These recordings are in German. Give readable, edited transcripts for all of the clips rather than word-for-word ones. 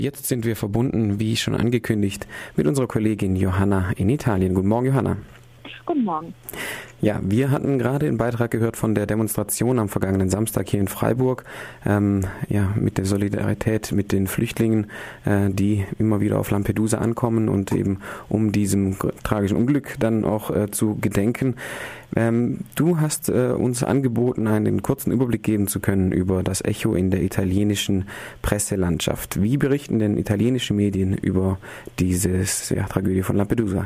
Jetzt sind wir verbunden, wie schon angekündigt, mit unserer Kollegin Johanna in Italien. Guten Morgen, Johanna. Guten Morgen. Ja, wir hatten gerade einen Beitrag gehört von der Demonstration am vergangenen Samstag hier in Freiburg, mit der Solidarität mit den Flüchtlingen, die immer wieder auf Lampedusa ankommen und eben um diesem tragischen Unglück dann auch zu gedenken. Du hast uns angeboten, einen kurzen Überblick geben zu können über das Echo in der italienischen Presselandschaft. Wie berichten denn italienische Medien über diese Tragödie von Lampedusa?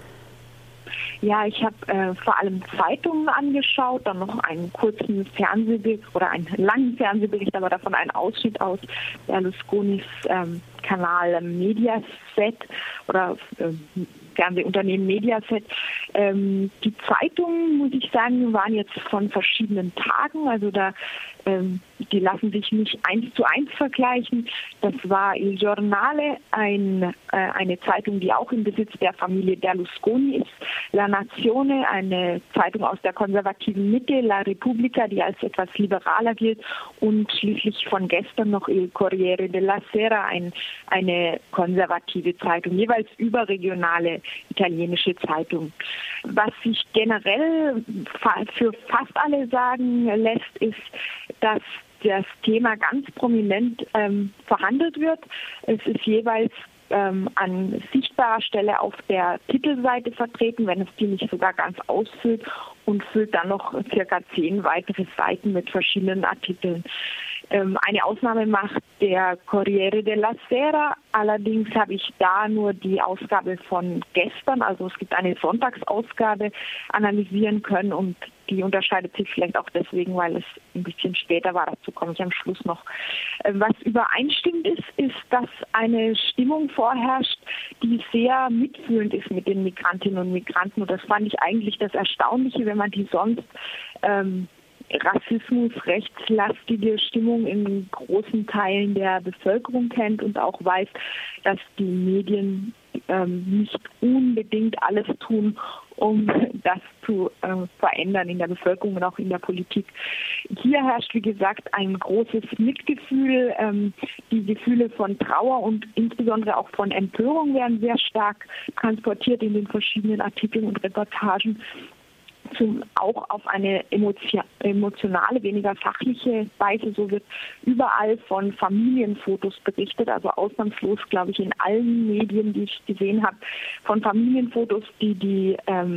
Ja, ich habe vor allem Zeitungen angeschaut, dann noch einen kurzen Fernsehbericht oder einen langen Fernsehbericht, aber davon einen Ausschnitt aus Berlusconis Kanal Mediaset oder Fernsehunternehmen Mediaset. Die Zeitungen, muss ich sagen, waren jetzt von verschiedenen Tagen, also die lassen sich nicht 1:1 vergleichen. Das war Il Giornale, eine Zeitung, die auch im Besitz der Familie Berlusconi ist. La Nazione, eine Zeitung aus der konservativen Mitte. La Repubblica, die als etwas liberaler gilt. Und schließlich von gestern noch Il Corriere della Sera, eine konservative Zeitung, jeweils überregionale italienische Zeitung. Was sich generell für fast alle sagen lässt, ist, dass das Thema ganz prominent verhandelt wird. Es ist jeweils an sichtbarer Stelle auf der Titelseite vertreten, wenn es die nicht sogar ganz ausfüllt, und füllt dann noch circa 10 weitere Seiten mit verschiedenen Artikeln. Eine Ausnahme macht der Corriere della Sera. Allerdings habe ich da nur die Ausgabe von gestern, also es gibt eine Sonntagsausgabe, analysieren können, und die unterscheidet sich vielleicht auch deswegen, weil es ein bisschen später war. Dazu komme ich am Schluss noch. Was übereinstimmend ist, dass eine Stimmung vorherrscht, die sehr mitfühlend ist mit den Migrantinnen und Migranten. Und das fand ich eigentlich das Erstaunliche, wenn man die sonst Rassismus, rechtslastige Stimmung in großen Teilen der Bevölkerung kennt und auch weiß, dass die Medien nicht unbedingt alles tun, um das zu verändern in der Bevölkerung und auch in der Politik. Hier herrscht, wie gesagt, ein großes Mitgefühl. Die Gefühle von Trauer und insbesondere auch von Empörung werden sehr stark transportiert in den verschiedenen Artikeln und Reportagen. Auch auf eine emotionale, weniger fachliche Weise. So wird überall von Familienfotos berichtet, also ausnahmslos, glaube ich, in allen Medien, die ich gesehen habe, von Familienfotos, die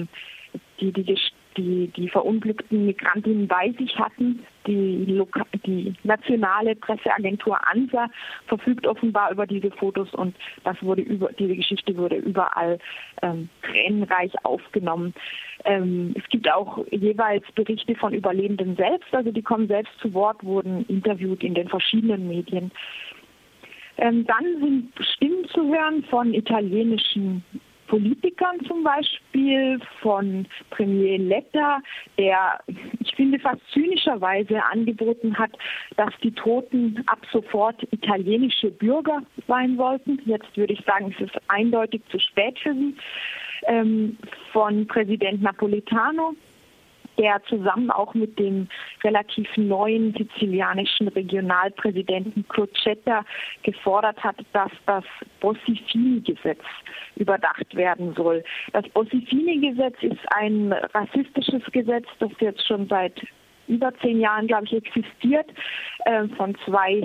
verunglückten Migrantinnen bei sich hatten. Die nationale Presseagentur ANSA verfügt offenbar über diese Fotos, und diese Geschichte wurde überall tränenreich aufgenommen. Es gibt auch jeweils Berichte von Überlebenden selbst, also die kommen selbst zu Wort, wurden interviewt in den verschiedenen Medien. Dann sind Stimmen zu hören von italienischen Politikern, zum Beispiel von Premier Letta, der, ich finde, fast zynischerweise angeboten hat, dass die Toten ab sofort italienische Bürger sein sollten. Jetzt würde ich sagen, es ist eindeutig zu spät für sie. Von Präsident Napolitano, der zusammen auch mit dem relativ neuen sizilianischen Regionalpräsidenten Crocetta gefordert hat, dass das Bossi-Fini-Gesetz überdacht werden soll. Das Bossi-Fini-Gesetz ist ein rassistisches Gesetz, das jetzt schon seit über 10 Jahren, glaube ich, existiert, von 2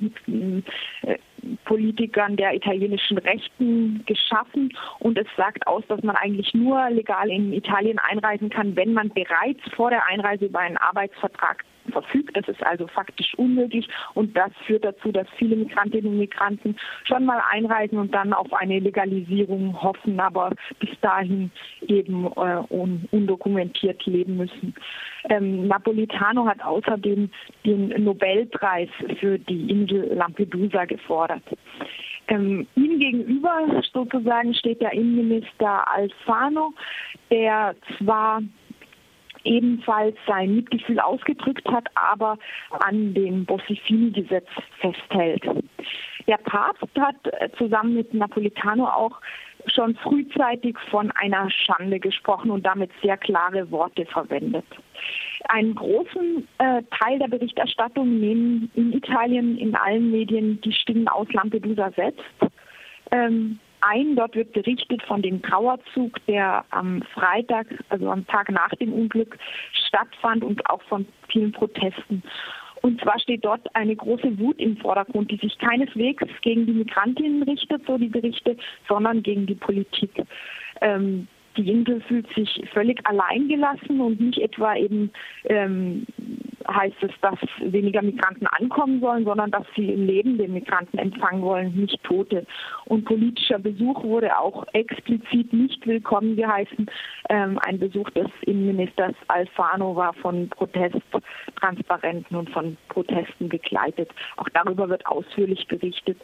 Politikern der italienischen Rechten geschaffen, und es sagt aus, dass man eigentlich nur legal in Italien einreisen kann, wenn man bereits vor der Einreise über einen Arbeitsvertrag verfügt. Das ist also faktisch unmöglich, und das führt dazu, dass viele Migrantinnen und Migranten schon mal einreisen und dann auf eine Legalisierung hoffen, aber bis dahin eben undokumentiert leben müssen. Napolitano hat außerdem den Nobelpreis für die Insel Lampedusa gefordert. Ihm gegenüber sozusagen steht der Innenminister Alfano, der zwar ebenfalls sein Mitgefühl ausgedrückt hat, aber an dem Bossi-Fini-Gesetz festhält. Der Papst hat zusammen mit Napolitano auch schon frühzeitig von einer Schande gesprochen und damit sehr klare Worte verwendet. Einen großen Teil der Berichterstattung nehmen in Italien in allen Medien die Stimmen aus Lampedusa selbst ein. Dort wird berichtet von dem Trauerzug, der am Freitag, also am Tag nach dem Unglück, stattfand und auch von vielen Protesten. Und zwar steht dort eine große Wut im Vordergrund, die sich keineswegs gegen die Migrantinnen richtet, so die Berichte, sondern gegen die Politik. Die Insel fühlt sich völlig alleingelassen und nicht etwa eben heißt es, dass weniger Migranten ankommen sollen, sondern dass sie lebende Migranten empfangen wollen, nicht Tote. Und politischer Besuch wurde auch explizit nicht willkommen geheißen. Ein Besuch des Innenministers Alfano war von Protesttransparenten und von Protesten begleitet. Auch darüber wird ausführlich berichtet.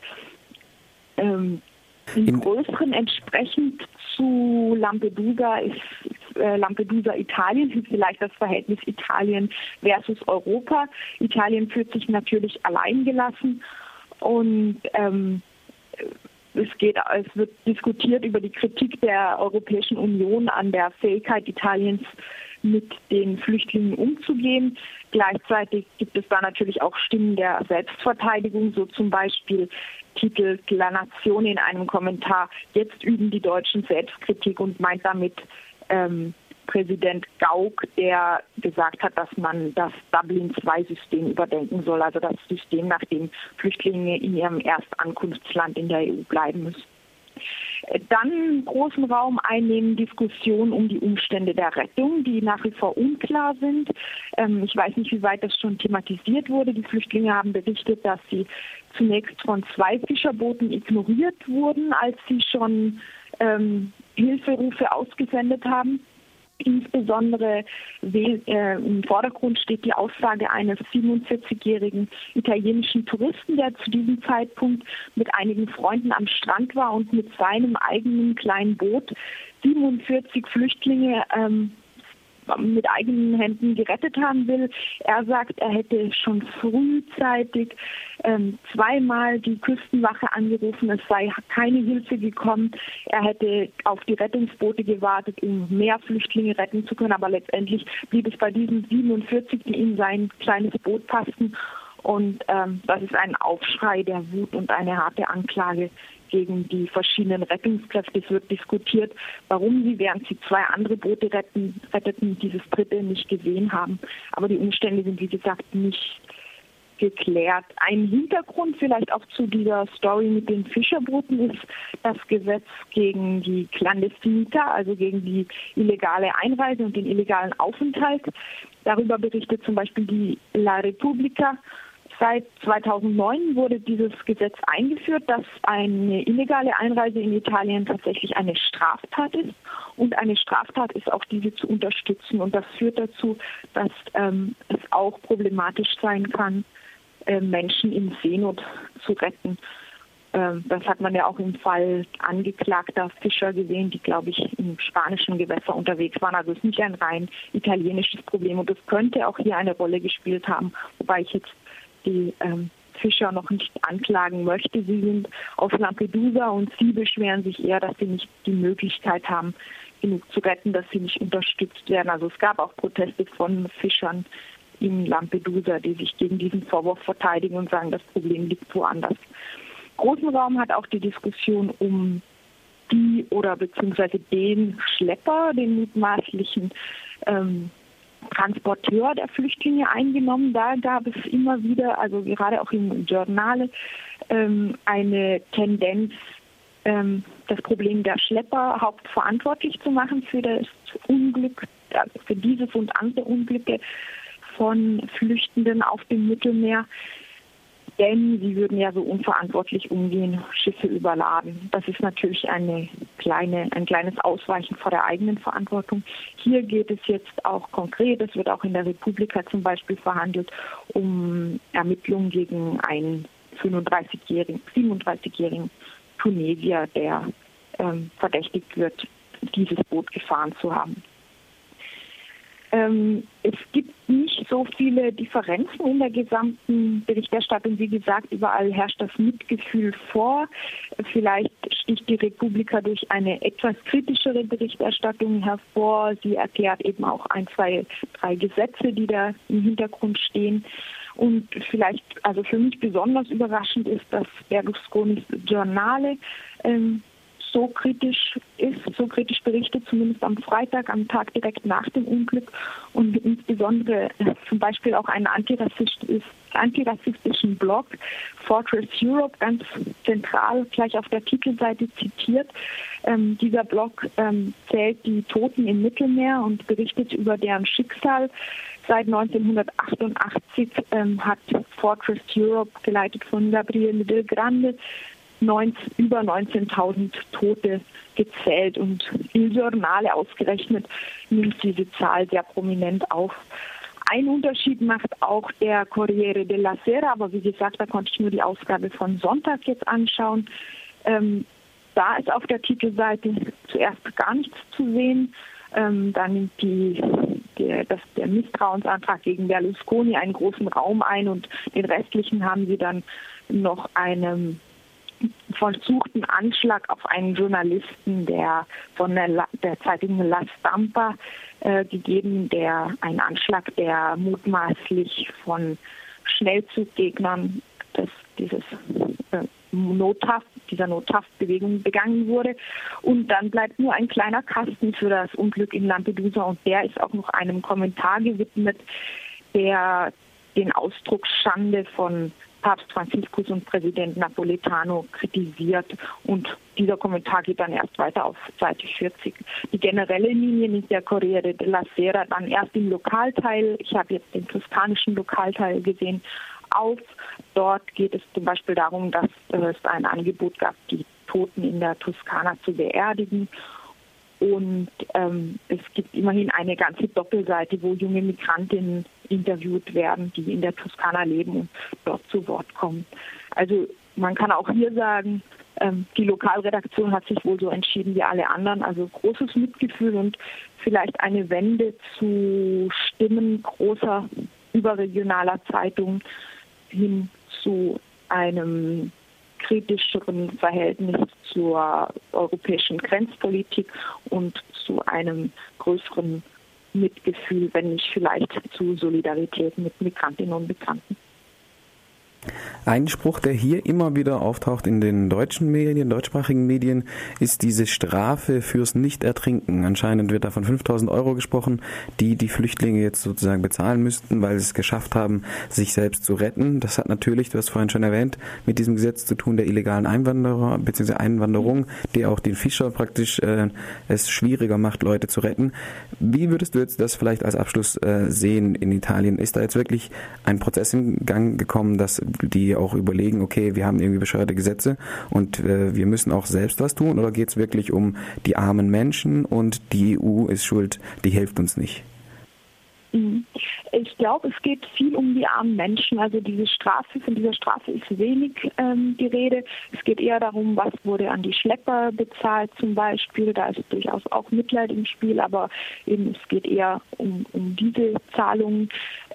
Im Größeren entsprechend zu Lampedusa ist Lampedusa Italien, ist vielleicht das Verhältnis Italien versus Europa. Italien fühlt sich natürlich alleingelassen und es wird diskutiert über die Kritik der Europäischen Union an der Fähigkeit Italiens, mit den Flüchtlingen umzugehen. Gleichzeitig gibt es da natürlich auch Stimmen der Selbstverteidigung, so zum Beispiel titelt La Nazione in einem Kommentar, jetzt üben die Deutschen Selbstkritik und meint damit Präsident Gauck, der gesagt hat, dass man das Dublin-II-System überdenken soll, also das System, nach dem Flüchtlinge in ihrem Erstankunftsland in der EU bleiben müssen. Dann großen Raum einnehmen Diskussionen um die Umstände der Rettung, die nach wie vor unklar sind. Ich weiß nicht, wie weit das schon thematisiert wurde. Die Flüchtlinge haben berichtet, dass sie zunächst von 2 Fischerbooten ignoriert wurden, als sie schon Hilferufe ausgesendet haben. Insbesondere im Vordergrund steht die Aussage eines 47-jährigen italienischen Touristen, der zu diesem Zeitpunkt mit einigen Freunden am Strand war und mit seinem eigenen kleinen Boot 47 Flüchtlinge mit eigenen Händen gerettet haben will. Er sagt, er hätte schon frühzeitig 2-mal die Küstenwache angerufen, es sei keine Hilfe gekommen. Er hätte auf die Rettungsboote gewartet, um mehr Flüchtlinge retten zu können, aber letztendlich blieb es bei diesen 47, die in sein kleines Boot passten. Und das ist ein Aufschrei der Wut und eine harte Anklage gegen die verschiedenen Rettungskräfte. Es wird diskutiert, warum sie, während sie 2 andere Boote retteten, dieses dritte nicht gesehen haben. Aber die Umstände sind, wie gesagt, nicht geklärt. Ein Hintergrund vielleicht auch zu dieser Story mit den Fischerbooten ist das Gesetz gegen die Clandestinità, also gegen die illegale Einreise und den illegalen Aufenthalt. Darüber berichtet zum Beispiel die La Repubblica. Seit 2009 wurde dieses Gesetz eingeführt, dass eine illegale Einreise in Italien tatsächlich eine Straftat ist. Und eine Straftat ist auch, diese zu unterstützen. Und das führt dazu, dass es auch problematisch sein kann, Menschen in Seenot zu retten. Das hat man ja auch im Fall angeklagter Fischer gesehen, die, glaube ich, im spanischen Gewässer unterwegs waren. Also es ist nicht ein rein italienisches Problem. Und das könnte auch hier eine Rolle gespielt haben, wobei ich jetzt die Fischer noch nicht anklagen möchte. Sie sind auf Lampedusa und sie beschweren sich eher, dass sie nicht die Möglichkeit haben, genug zu retten, dass sie nicht unterstützt werden. Also es gab auch Proteste von Fischern in Lampedusa, die sich gegen diesen Vorwurf verteidigen und sagen, das Problem liegt woanders. Großen Raum hat auch die Diskussion um die oder beziehungsweise den Schlepper, den mutmaßlichen Transporteur der Flüchtlinge eingenommen. Da gab es immer wieder, also gerade auch im Giornale, eine Tendenz, das Problem der Schlepper hauptverantwortlich zu machen für das Unglück, für dieses und andere Unglücke von Flüchtenden auf dem Mittelmeer. Denn sie würden ja so unverantwortlich umgehen, Schiffe überladen. Das ist natürlich ein kleines Ausweichen vor der eigenen Verantwortung. Hier geht es jetzt auch konkret, es wird auch in der Republika zum Beispiel verhandelt, um Ermittlungen gegen einen 37-jährigen Tunesier, der verdächtigt wird, dieses Boot gefahren zu haben. Es gibt nicht so viele Differenzen in der gesamten Berichterstattung. Wie gesagt, überall herrscht das Mitgefühl vor. Vielleicht sticht die Republika durch eine etwas kritischere Berichterstattung hervor. Sie erklärt eben auch 1, 2, 3 Gesetze, die da im Hintergrund stehen. Und vielleicht, also für mich besonders überraschend ist, dass Berlusconis Giornale so kritisch berichtet, zumindest am Freitag, am Tag direkt nach dem Unglück, und insbesondere zum Beispiel auch einen antirassistischen Blog, Fortress Europe, ganz zentral gleich auf der Titelseite zitiert. Dieser Blog zählt die Toten im Mittelmeer und berichtet über deren Schicksal. Seit 1988 hat Fortress Europe, geleitet von Gabriele Del Grande, über 19.000 Tote gezählt, und Il Giornale ausgerechnet nimmt diese Zahl sehr prominent auf. Ein Unterschied macht auch der Corriere della Sera, aber wie gesagt, da konnte ich nur die Ausgabe von Sonntag jetzt anschauen. Da ist auf der Titelseite zuerst gar nichts zu sehen. Da nimmt der Misstrauensantrag gegen Berlusconi einen großen Raum ein, und den restlichen haben sie dann noch einen versuchten Anschlag auf einen Journalisten, der von der Zeitung La Stampa gegeben, ein Anschlag, der mutmaßlich von Schnellzuggegnern dieser Nothaftbewegung begangen wurde. Und dann bleibt nur ein kleiner Kasten für das Unglück in Lampedusa, und der ist auch noch einem Kommentar gewidmet, der den Ausdruck Schande von Papst Franziskus und Präsident Napolitano kritisiert, und dieser Kommentar geht dann erst weiter auf Seite 40. Die generelle Linie nimmt der Corriere della Sera dann erst im Lokalteil, ich habe jetzt den toskanischen Lokalteil gesehen, auf. Dort geht es zum Beispiel darum, dass es ein Angebot gab, die Toten in der Toskana zu beerdigen. Und es gibt immerhin eine ganze Doppelseite, wo junge Migrantinnen interviewt werden, die in der Toskana leben und dort zu Wort kommen. Also man kann auch hier sagen, die Lokalredaktion hat sich wohl so entschieden wie alle anderen. Also großes Mitgefühl und vielleicht eine Wende zu Stimmen großer überregionaler Zeitungen hin zu einem kritischeren Verhältnis zur europäischen Grenzpolitik und zu einem größeren Mitgefühl, wenn nicht vielleicht zu Solidarität mit Migrantinnen und Migranten. Ein Spruch, der hier immer wieder auftaucht in den deutschsprachigen Medien, ist diese Strafe fürs Nicht-Ertrinken. Anscheinend wird da von 5.000 € gesprochen, die Flüchtlinge jetzt sozusagen bezahlen müssten, weil sie es geschafft haben, sich selbst zu retten. Das hat natürlich, du hast vorhin schon erwähnt, mit diesem Gesetz zu tun der illegalen Einwanderer bzw. Einwanderung, die auch den Fischer praktisch es schwieriger macht, Leute zu retten. Wie würdest du jetzt das vielleicht als Abschluss sehen in Italien? Ist da jetzt wirklich ein Prozess in Gang gekommen, dass die auch überlegen, okay, wir haben irgendwie bescheuerte Gesetze und wir müssen auch selbst was tun, oder geht es wirklich um die armen Menschen und die EU ist schuld, die hilft uns nicht? Ich glaube, es geht viel um die armen Menschen. Also von dieser Strafe ist wenig die Rede. Es geht eher darum, was wurde an die Schlepper bezahlt zum Beispiel. Da ist durchaus auch Mitleid im Spiel, aber eben es geht eher um diese Zahlungen.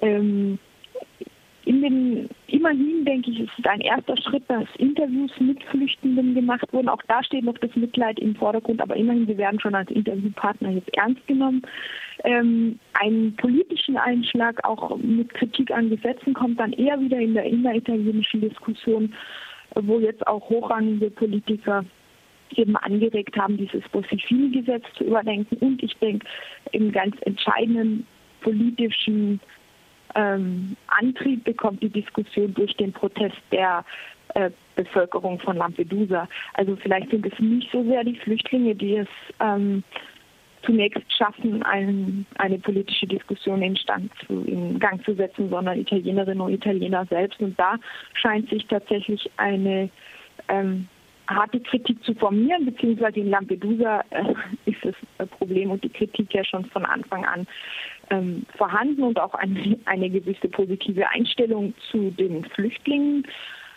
Immerhin, denke ich, ist es ein erster Schritt, dass Interviews mit Flüchtenden gemacht wurden. Auch da steht noch das Mitleid im Vordergrund, aber immerhin, sie werden schon als Interviewpartner jetzt ernst genommen. Einen politischen Einschlag, auch mit Kritik an Gesetzen, kommt dann eher wieder in der inneritalienischen Diskussion, wo jetzt auch hochrangige Politiker eben angeregt haben, dieses Bossi-Fini-Gesetz zu überdenken. Und ich denke, im ganz entscheidenden politischen Antrieb bekommt die Diskussion durch den Protest der Bevölkerung von Lampedusa. Also vielleicht sind es nicht so sehr die Flüchtlinge, die es zunächst schaffen, eine politische Diskussion in Gang zu setzen, sondern Italienerinnen und Italiener selbst. Und da scheint sich tatsächlich eine harte Kritik zu formieren, beziehungsweise in Lampedusa ist das Problem und die Kritik ja schon von Anfang an vorhanden und auch eine gewisse positive Einstellung zu den Flüchtlingen.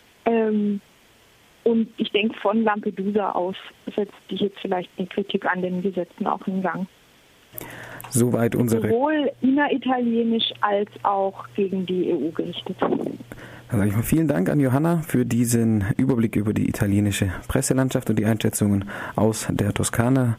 Und ich denke, von Lampedusa aus setzt sich jetzt vielleicht eine Kritik an den Gesetzen auch in Gang. Soweit unsere... Sowohl inneritalienisch als auch gegen die EU gerichtet. Also vielen Dank an Johanna für diesen Überblick über die italienische Presselandschaft und die Einschätzungen aus der Toskana.